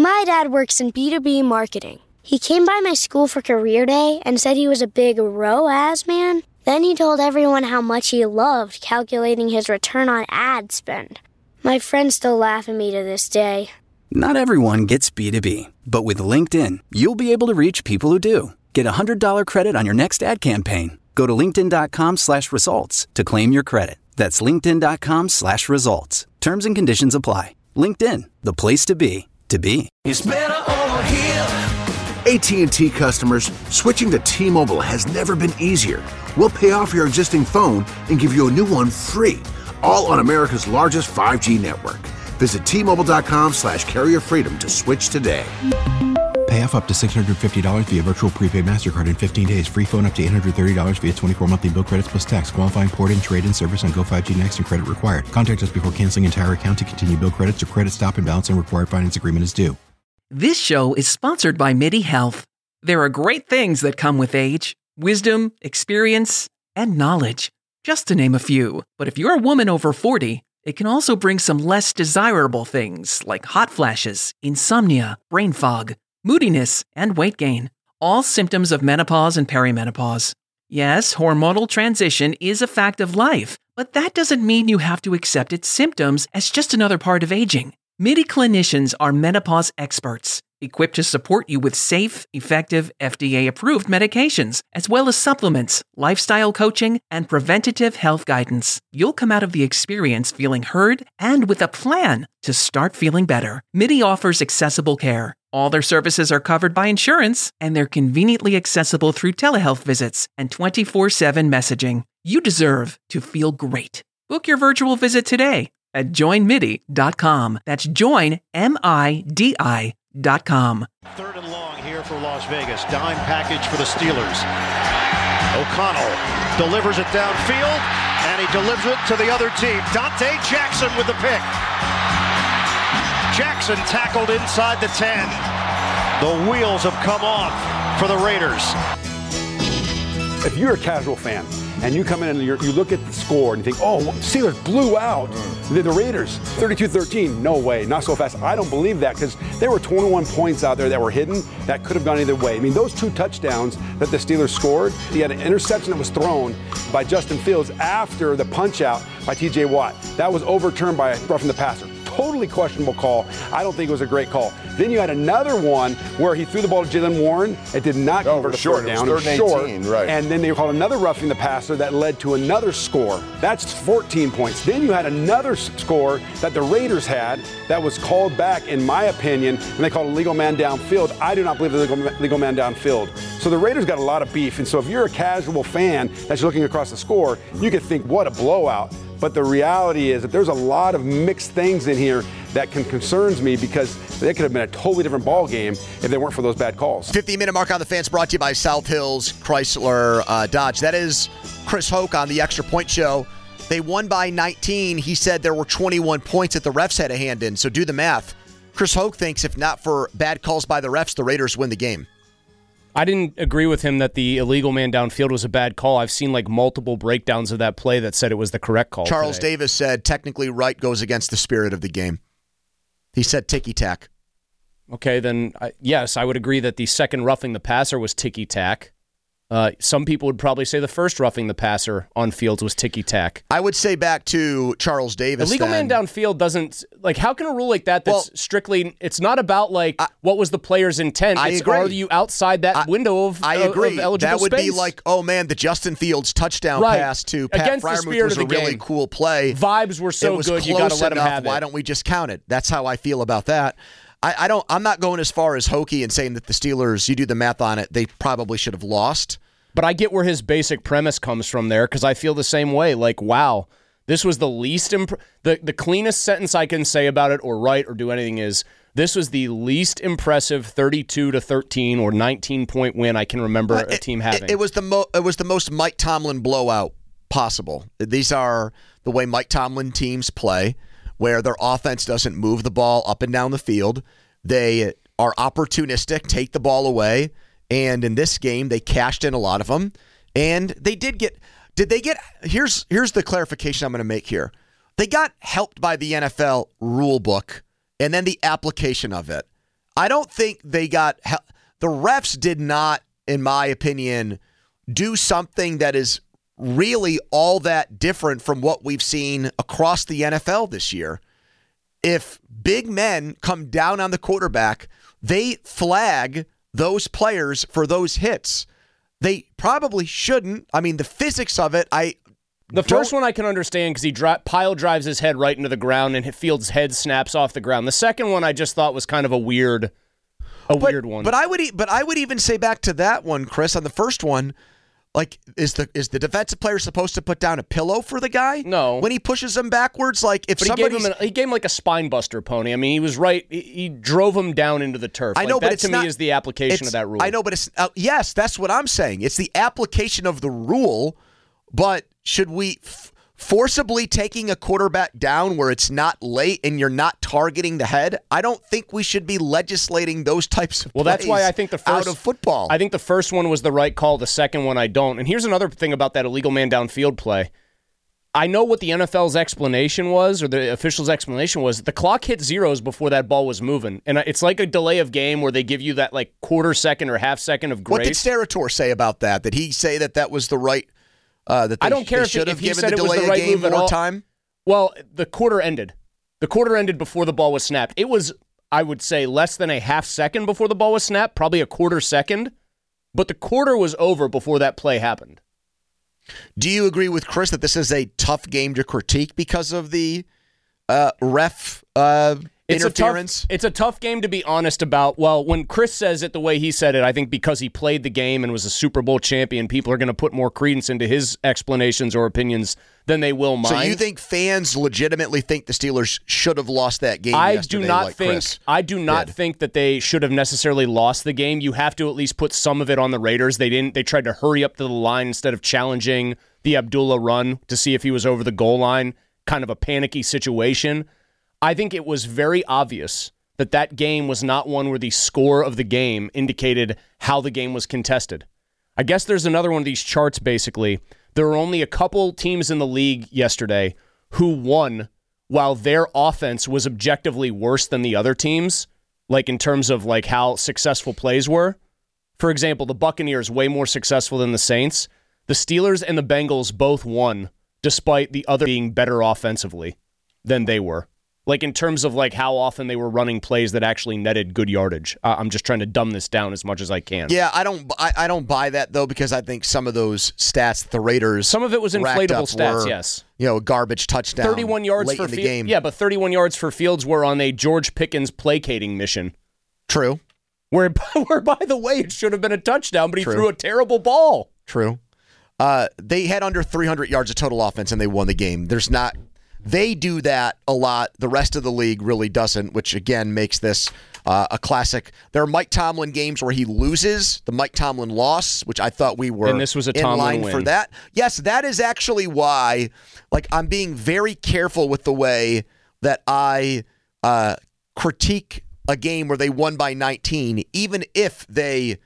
My dad works in B2B marketing. He came by my school for career day and said he was a big ROAS man. Then he told everyone how much he loved calculating his return on ad spend. My friends still laugh at me to this day. Not everyone gets B2B, but with LinkedIn, you'll be able to reach people who do. Get a $100 credit on your next ad campaign. Go to linkedin.com/results to claim your credit. That's linkedin.com/results. Terms and conditions apply. LinkedIn, the place to be, to be. It's better over here. AT&T customers, switching to T-Mobile has never been easier. We'll pay off your existing phone and give you a new one free, all on America's largest 5G network. Visit T-Mobile.com/carrier freedom to switch today. Pay off up to $650 via virtual prepaid MasterCard in 15 days. Free phone up to $830 via 24 monthly bill credits plus tax. Qualifying port-in, trade-in service on Go 5G Next and credit required. Contact us before canceling entire account to continue bill credits or credit stop and balance and required finance agreement is due. This show is sponsored by MIDI Health. There are great things that come with age. Wisdom, experience, and knowledge. Just to name a few. But if you're a woman over 40, it can also bring some less desirable things like hot flashes, insomnia, brain fog, moodiness, and weight gain. All symptoms of menopause and perimenopause. Yes, hormonal transition is a fact of life, but that doesn't mean you have to accept its symptoms as just another part of aging. MIDI clinicians are menopause experts, equipped to support you with safe, effective, FDA-approved medications, as well as supplements, lifestyle coaching, and preventative health guidance. You'll come out of the experience feeling heard and with a plan to start feeling better. MIDI offers accessible care. All their services are covered by insurance, and they're conveniently accessible through telehealth visits and 24/7 messaging. You deserve to feel great. Book your virtual visit today at joinmidi.com. That's joinmidi.com. Third and long here for Las Vegas. Dime package for the Steelers. O'Connell delivers it downfield, and he delivers it to the other team. Dante Jackson with the pick. Jackson tackled inside the 10. The wheels have come off for the Raiders. If you're a casual fan and you come in and you look at the score and you think, oh, Steelers blew out the Raiders 32-13. No way, not so fast. I don't believe that because there were 21 points out there that were hidden that could have gone either way. I mean, those two touchdowns that the Steelers scored, he had an interception that was thrown by Justin Fields after the punch out by TJ Watt. That was overturned by roughing the passer. Totally questionable call. I don't think it was a great call. Then you had another one where he threw the ball to Jalen Warren. It did not convert a third down. It was short. Right. And then they called another roughing the passer that led to another score. That's 14 points. Then you had another score that the Raiders had that was called back, in my opinion, and they called a legal man downfield. I do not believe the legal man downfield. So the Raiders got a lot of beef. And so if you're a casual fan that's looking across the score, you could think, what a blowout. But the reality is that there's a lot of mixed things in here that concerns me because they could have been a totally different ball game if they weren't for those bad calls. 50-minute mark on the Fans brought to you by South Hills Chrysler Dodge. That is Chris Hoke on the Extra Point Show. They won by 19. He said there were 21 points that the refs had a hand in, so do the math. Chris Hoke thinks if not for bad calls by the refs, the Raiders win the game. I didn't agree with him that the illegal man downfield was a bad call. I've seen like multiple breakdowns of that play that said it was the correct call. Charles Davis said technically right goes against the spirit of the game. He said ticky-tack. Okay, then yes, I would agree that the second roughing the passer was ticky-tack. Some people would probably say the first roughing the passer on Fields was ticky-tack. I would say back to Charles Davis. Illegal man downfield doesn't, like, how can a rule like that's strictly, it's not about, like, what was the player's intent. I agree. Are you outside that window of I agree. Of eligible that would space? be like, oh, man, the Justin Fields touchdown pass to Pat Freiermuth was a really cool play. Vibes were so good, you got to let him have it. Why don't we just count it? That's how I feel about that. I'm not going as far as Hokie and saying that the Steelers, you do the math on it, they probably should have lost. But I get where his basic premise comes from there because I feel the same way. Like, wow, this was the least the cleanest sentence I can say about it or write or do anything is this was the least impressive 32-13 or 19-point win I can remember a team having. It was the most Mike Tomlin blowout possible. These are the way Mike Tomlin teams play, where their offense doesn't move the ball up and down the field. They are opportunistic, take the ball away. And in this game, they cashed in a lot of them. And they did they get, here's the clarification I'm going to make here. They got helped by the NFL rule book and then the application of it. I don't think they got the refs did not, in my opinion, do something that is really all that different from what we've seen across the NFL this year. If big men come down on the quarterback, they flag those players for those hits. They probably shouldn't. I mean, the physics of it, The first one I can understand because pile drives his head right into the ground and Fields' head snaps off the ground. The second one I just thought was kind of a weird one. But I would even say back to that one, Chris, on the first one, like, is the defensive player supposed to put down a pillow for the guy? No. When he pushes him backwards, like if somebody he gave him like a spine buster, Pony. I mean, he was right. He drove him down into the turf. I know, but that to me is the application of that rule. I know, but it's yes, that's what I'm saying. It's the application of the rule. But should we forcibly taking a quarterback down where it's not late and you're not targeting the head? I don't think we should be legislating those types of plays that's why I think out of football. I think the first one was the right call. The second one I don't. And here's another thing about that illegal man downfield play. I know what the NFL's explanation was, or the official's explanation was. The clock hit zeros before that ball was moving. And it's like a delay of game where they give you that like quarter second or half second of grace. What did Steratore say about that? Did he say that was the right... that I don't care if he said it was the right move at all. Time? Well, the quarter ended. The quarter ended before the ball was snapped. It was, I would say, less than a half second before the ball was snapped, probably a quarter second. But the quarter was over before that play happened. Do you agree with Chris that this is a tough game to critique because of the ref interference? It's a tough game to be honest about. Well, when Chris says it the way he said it, I think because he played the game and was a Super Bowl champion, people are going to put more credence into his explanations or opinions than they will mine. So you think fans legitimately think the Steelers should have lost that game yesterday? I do not think that they should have necessarily lost the game. You have to at least put some of it on the Raiders. They didn't. They tried to hurry up to the line instead of challenging the Abdullah run to see if he was over the goal line. Kind of a panicky situation. I think it was very obvious that game was not one where the score of the game indicated how the game was contested. I guess there's another one of these charts, basically. There were only a couple teams in the league yesterday who won while their offense was objectively worse than the other teams, like in terms of like how successful plays were. For example, the Buccaneers way more successful than the Saints. The Steelers and the Bengals both won despite the other being better offensively than they were. Like in terms of like how often they were running plays that actually netted good yardage. I'm just trying to dumb this down as much as I can. Yeah, I don't buy that though, because I think some of those stats the Raiders some of it was inflatable stats. Were, yes, garbage touchdown. 31 yards late for in the game. Yeah, but 31 yards for Fields were on a George Pickens placating mission. True. Where by the way, it should have been a touchdown, but he threw a terrible ball. True. They had under 300 yards of total offense and they won the game. They do that a lot. The rest of the league really doesn't, which again makes this a classic. There are Mike Tomlin games where he loses, the Mike Tomlin loss, which I thought we were and this was a Tomlin in line win. for that. Yes, that is actually why I'm being very careful with the way that I critique a game where they won by 19, even if they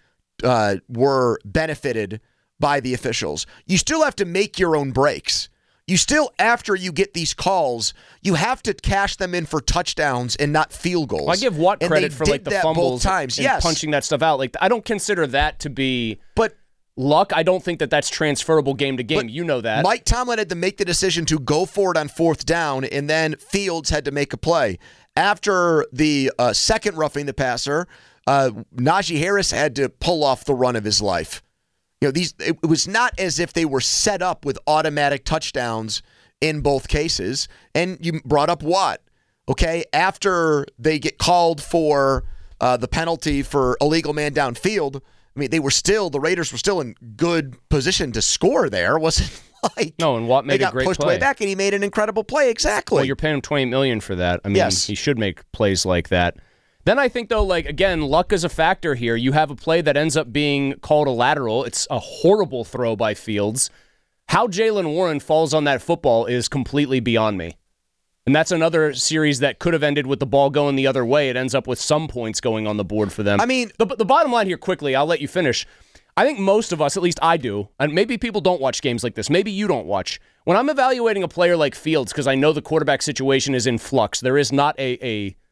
were benefited by the officials. You still have to make your own breaks. You still, after you get these calls, you have to cash them in for touchdowns and not field goals. Well, I give Watt credit for like the fumbles both times. and yes. punching that stuff out. Like I don't consider that to be but luck. I don't think that's transferable game to game. You know that. Mike Tomlin had to make the decision to go for it on fourth down, and then Fields had to make a play. After the second roughing the passer, Najee Harris had to pull off the run of his life. It was not as if they were set up with automatic touchdowns in both cases. And you brought up Watt. Okay, after they get called for the penalty for illegal man downfield, I mean, the Raiders were still in good position to score there. It wasn't like no, and Watt made a great play. They got pushed way back, and he made an incredible play. Exactly. Well, you're paying him $20 million for that. I mean, yes. He should make plays like that. Then I think, though, again, luck is a factor here. You have a play that ends up being called a lateral. It's a horrible throw by Fields. How Jaylen Warren falls on that football is completely beyond me. And that's another series that could have ended with the ball going the other way. It ends up with some points going on the board for them. I mean, the bottom line here, quickly, I'll let you finish. I think most of us, at least I do, and maybe people don't watch games like this. Maybe you don't watch. When I'm evaluating a player like Fields, because I know the quarterback situation is in flux, there is not a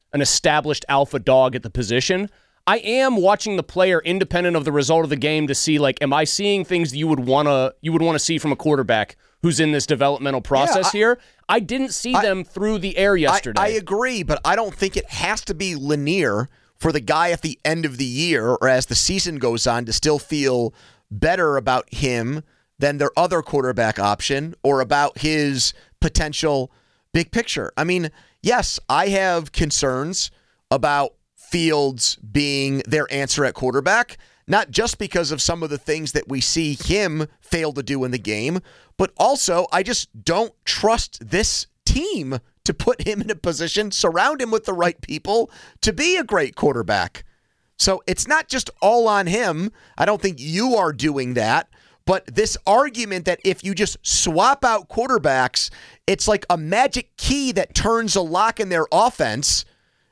an established alpha dog at the position. I am watching the player independent of the result of the game to see, like, am I seeing things that you would want to see from a quarterback who's in this developmental process here? I didn't see them through the air yesterday. I agree, but I don't think it has to be linear for the guy at the end of the year or as the season goes on to still feel better about him than their other quarterback option or about his potential big picture. I mean, yes, I have concerns about Fields being their answer at quarterback, not just because of some of the things that we see him fail to do in the game, but also I just don't trust this team to put him in a position, surround him with the right people to be a great quarterback. So it's not just all on him. I don't think you are doing that. But this argument that if you just swap out quarterbacks, it's like a magic key that turns a lock in their offense.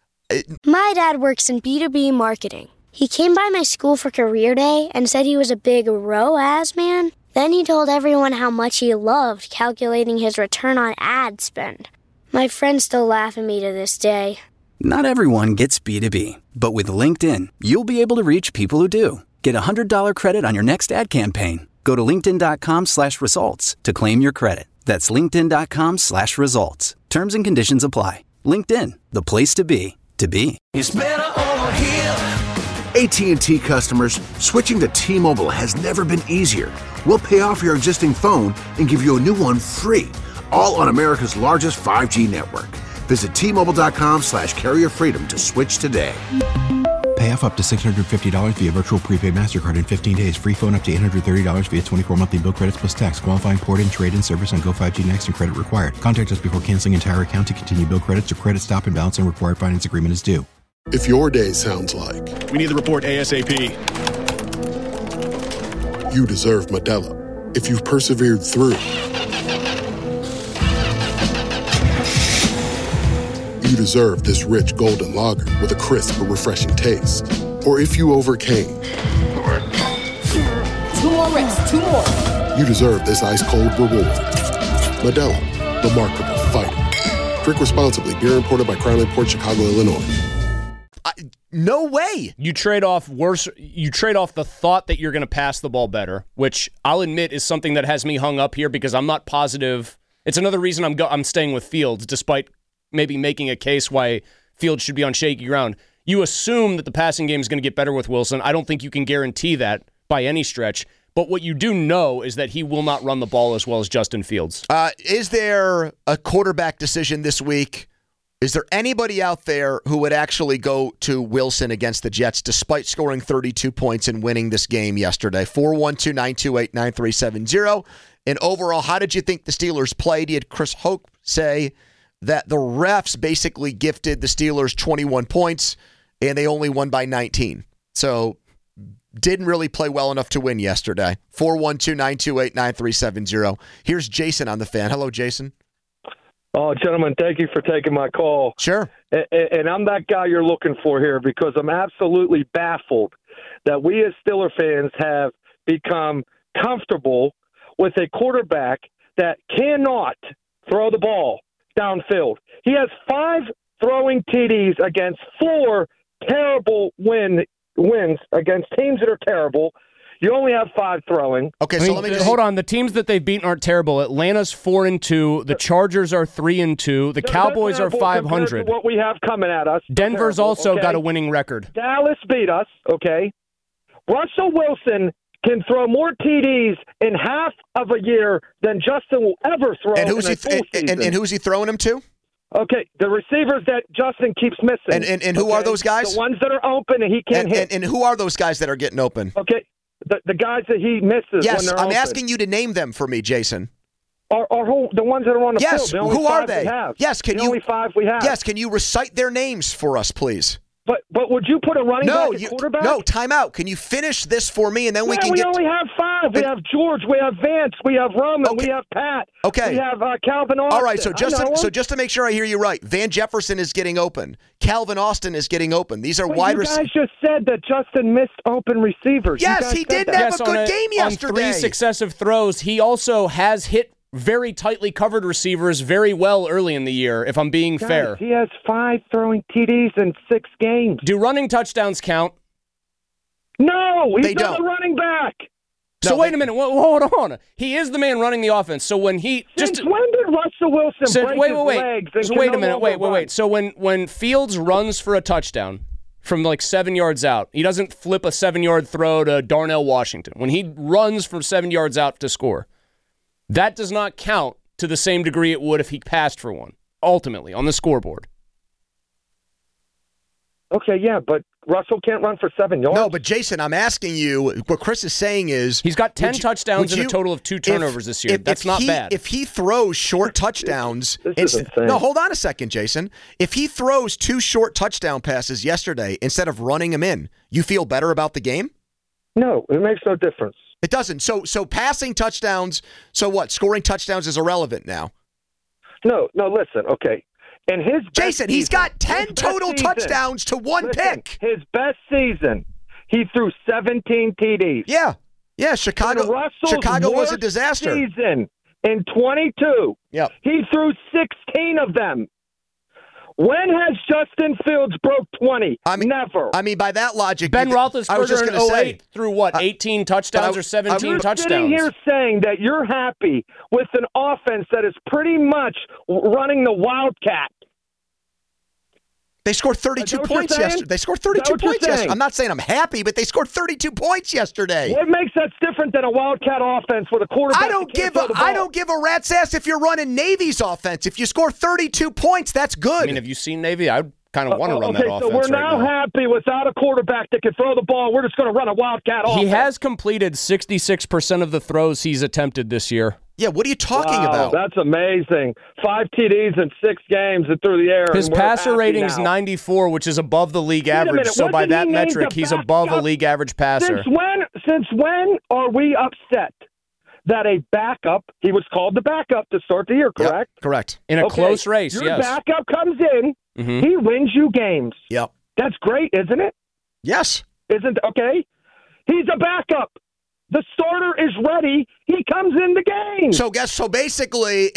My dad works in B2B marketing. He came by my school for career day and said he was a big ROAS man. Then he told everyone how much he loved calculating his return on ad spend. My friends still laugh at me to this day. Not everyone gets B2B, but with LinkedIn, you'll be able to reach people who do. Get a $100 credit on your next ad campaign. Go to linkedin.com/results to claim your credit. That's linkedin.com/results. Terms and conditions apply. LinkedIn, the place to be, to be. It's better over here. AT&T customers, switching to T-Mobile has never been easier. We'll pay off your existing phone and give you a new one free, all on America's largest 5G network. Visit T-Mobile.com/carrier freedom to switch today. Pay off up to $650 via virtual prepaid MasterCard in 15 days. Free phone up to $830 via 24 monthly bill credits plus tax. Qualifying port-in, trade-in service on Go 5G Next and credit required. Contact us before canceling entire account to continue bill credits or credit stop and balance and required finance agreement is due. If your day sounds like... We need the report ASAP. You deserve Modelo. If you've persevered through... You deserve this rich golden lager with a crisp but refreshing taste. Or if you overcame. 2 more reps, 2 more. You deserve this ice-cold reward. Modelo, the Markable Fighter. Drink responsibly. Beer imported by Crown Imports, Chicago, Illinois. No way. You trade off the thought that you're going to pass the ball better, which I'll admit is something that has me hung up here because I'm not positive. It's another reason I'm staying with Fields, despite maybe making a case why Fields should be on shaky ground. You assume that the passing game is going to get better with Wilson. I don't think you can guarantee that by any stretch. But what you do know is that he will not run the ball as well as Justin Fields. Is there a quarterback decision this week? Is there anybody out there who would actually go to Wilson against the Jets despite scoring 32 points and winning this game yesterday? 412-928-9370. And overall, how did you think the Steelers played? You had Chris Hoke say that the refs basically gifted the Steelers 21 points, and they only won by 19. So didn't really play well enough to win yesterday. 412-928-9370. Here's Jason on the Fan. Hello, Jason. Oh, gentlemen, thank you for taking my call. Sure. And I'm that guy you're looking for here because I'm absolutely baffled that we as Steeler fans have become comfortable with a quarterback that cannot throw the ball downfield. He has 5 throwing TDs against 4 terrible wins against teams that are terrible. You only have 5 throwing. Okay, so let me just hold on. The teams that they've beaten aren't terrible. Atlanta's 4-2. The Chargers are 3-2. The Cowboys are 500. What we have coming at us. Denver's also got a winning record. Dallas beat us. Okay. Russell Wilson can throw more TDs in half of a year than Justin will ever throw in a full season. And who's he throwing them to? Okay, the receivers that Justin keeps missing. And who are those guys? The ones that are open and he can't hit. And who are those guys that are getting open? Okay, the guys that he misses. Yes, when they're I'm open. asking you to name them for me, Jason. Are the ones that are on the field. Yes, The only who are 5 they? We have. Yes, can the you? Only 5 we have. Yes, can you recite their names for us, please? But would you put a running back at quarterback? No, time out. Can you finish this for me, and then we can We get... only have 5. We have George. We have Vance. We have Roman. Okay. We have Pat. Okay. We have Calvin Austin. All right, so just to make sure I hear you right, Van Jefferson is getting open. Calvin Austin is getting open. These are wide receivers. You guys just said that Justin missed open receivers. Yes, he did have a good game yesterday. On 3 successive throws, he also has hit very tightly covered receivers very well early in the year, if I'm being fair. He has 5 throwing TDs in 6 games. Do running touchdowns count? No, he's not a running back. So wait a minute. Hold on. He is the man running the offense. So when he Since when did Russell Wilson break his legs? And So wait a minute. Wait. So when Fields runs for a touchdown from like 7 yards out, he doesn't flip a 7-yard throw to Darnell Washington. When he runs from 7 yards out to score, that does not count to the same degree it would if he passed for one, ultimately, on the scoreboard. Okay, yeah, but Russell can't run for 7 yards. No, but Jason, I'm asking you, what Chris is saying is... He's got 10 touchdowns and a total of 2 turnovers this year. That's not bad. If he throws short touchdowns... This is insane. No, hold on a second, Jason. If he throws 2 short touchdown passes yesterday instead of running them in, you feel better about the game? No, it makes no difference. It doesn't. So passing touchdowns, so what? Scoring touchdowns is irrelevant now. No, listen, okay. And his Jason, he's got 10 total touchdowns to 1 pick. His best season, he threw 17 TDs. Yeah, Chicago was a disaster. Season in 22. Yep. He threw 16 of them. When has Justin Fields broke 20? Never. I mean, by that logic, Ben Roethlisberger in 08 threw what, 18 touchdowns or 17 touchdowns? You're sitting here saying that you're happy with an offense that is pretty much running the Wildcat. They scored 32 points yesterday. They scored 32 points yesterday. I'm not saying I'm happy, but they scored 32 points yesterday. What makes that different than a Wildcat offense with a quarterback? I don't give a rat's ass if you're running Navy's offense. If you score 32 points, that's good. I mean, have you seen Navy? I kind of want to run that offense. So we're now happy without a quarterback that can throw the ball. We're just going to run a Wildcat offense. He has completed 66% of the throws he's attempted this year. Yeah, what are you talking about? That's amazing. 5 TDs in 6 games and through the air. His passer rating's 94, which is above the league average. So by that metric, he's above a league average passer. Since when are we upset that a backup, he was called the backup to start the year, correct? Yep, correct. In a close race, yes. Your backup comes in, he wins you games. Yep. That's great, isn't it? Yes. Okay? He's a backup. The starter is ready. He comes in the game. So basically,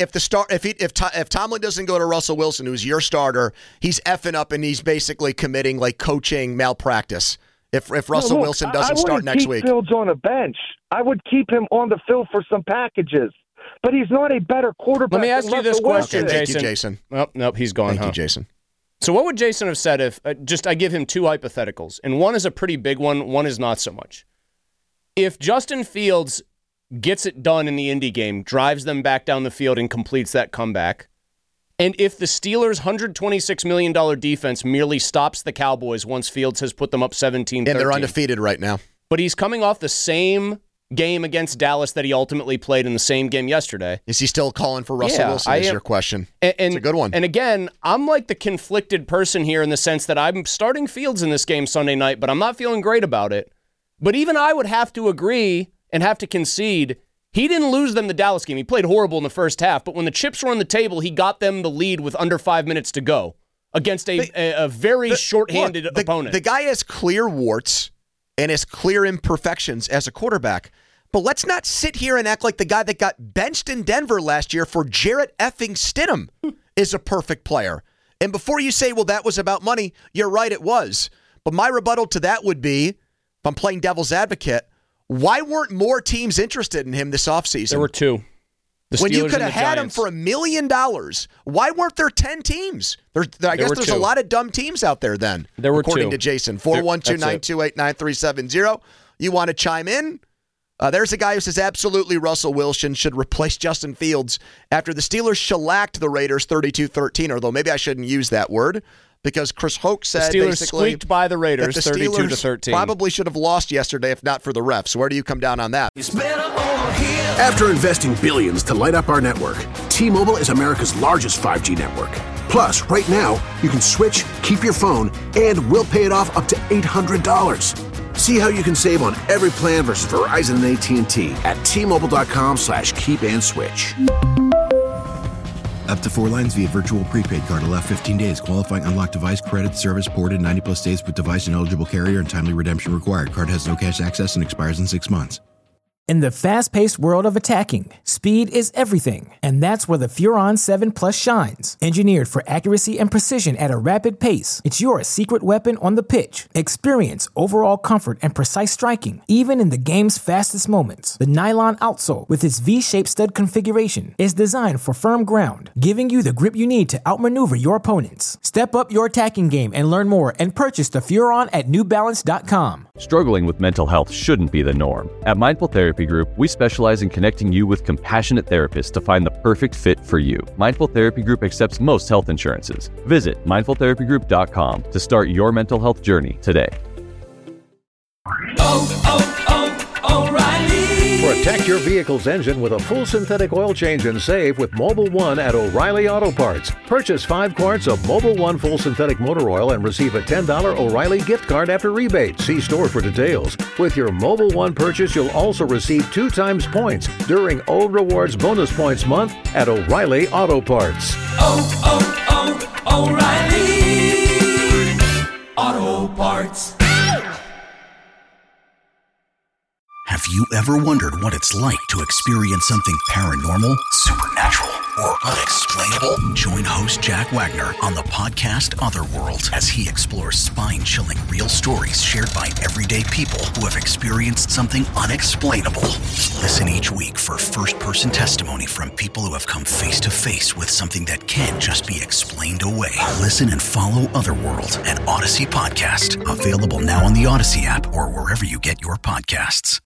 if Tomlin doesn't go to Russell Wilson, who's your starter, he's effing up and he's basically committing like coaching malpractice. If Russell Wilson doesn't start next week, I wouldn't keep Fields on a bench. I would keep him on the field for some packages. But he's not a better quarterback. Let me ask you this question, okay, Jason. Thank you, Jason. Nope, he's gone. Thank you, Jason. So what would Jason have said if I give him 2 hypotheticals, and one is a pretty big one is not so much. If Justin Fields gets it done in the Indy game, drives them back down the field and completes that comeback, and if the Steelers' $126 million defense merely stops the Cowboys once Fields has put them up 17-13. And they're undefeated right now. But he's coming off the same game against Dallas that he ultimately played in the same game yesterday. Is he still calling for Russell Wilson is your question? It's a good one. And again, I'm like the conflicted person here in the sense that I'm starting Fields in this game Sunday night, but I'm not feeling great about it. But even I would have to agree and have to concede, he didn't lose them the Dallas game. He played horrible in the first half, but when the chips were on the table, he got them the lead with under 5 minutes to go against a very shorthanded opponent. The guy has clear warts and has clear imperfections as a quarterback, but let's not sit here and act like the guy that got benched in Denver last year for Jarrett effing Stidham is a perfect player. And before you say, well, that was about money, you're right, it was. But my rebuttal to that would be, if I'm playing devil's advocate, why weren't more teams interested in him this offseason? There were 2. When you could have had him for $1 million, why weren't there 10 teams? I guess there's a lot of dumb teams out there then. There were according 2. to Jason. 412-928-9370. You want to chime in? There's a guy who says absolutely Russell Wilson should replace Justin Fields after the Steelers shellacked the Raiders 32-13, although maybe I shouldn't use that word. Because Chris Hoke said the Steelers basically squeaked by the Raiders 32-13. Probably should have lost yesterday if not for the refs. Where do you come down on that? After investing billions to light up our network, T-Mobile is America's largest 5G network. Plus, right now, you can switch, keep your phone, and we'll pay it off up to $800. See how you can save on every plan versus Verizon and AT&T at T-Mobile.com/keep-and-switch. Up to 4 lines via virtual prepaid card. Allow 15 days. Qualifying unlocked device credit service ported 90+ days with device and eligible carrier and timely redemption required. Card has no cash access and expires in 6 months. In the fast-paced world of attacking, speed is everything, and that's where the Furon 7 Plus shines. Engineered for accuracy and precision at a rapid pace, it's your secret weapon on the pitch. Experience overall comfort and precise striking, even in the game's fastest moments. The nylon outsole, with its V-shaped stud configuration, is designed for firm ground, giving you the grip you need to outmaneuver your opponents. Step up your attacking game and learn more and purchase the Furon at NewBalance.com. Struggling with mental health shouldn't be the norm. At Mindful Therapy Group, we specialize in connecting you with compassionate therapists to find the perfect fit for you. Mindful Therapy Group accepts most health insurances. Visit mindfultherapygroup.com to start your mental health journey today. O'Reilly. Protect your vehicle's engine with a full synthetic oil change and save with Mobil 1 at O'Reilly Auto Parts. Purchase 5 quarts of Mobil 1 full synthetic motor oil and receive a $10 O'Reilly gift card after rebate. See store for details. With your Mobil 1 purchase, you'll also receive 2 times points during O Rewards Bonus Points Month at O'Reilly Auto Parts. O'Reilly Auto Parts. Have you ever wondered what it's like to experience something paranormal, supernatural, or unexplainable? Join host Jack Wagner on the podcast Otherworld as he explores spine-chilling real stories shared by everyday people who have experienced something unexplainable. Listen each week for first-person testimony from people who have come face-to-face with something that can't just be explained away. Listen and follow Otherworld, an Odyssey podcast. Available now on the Odyssey app or wherever you get your podcasts.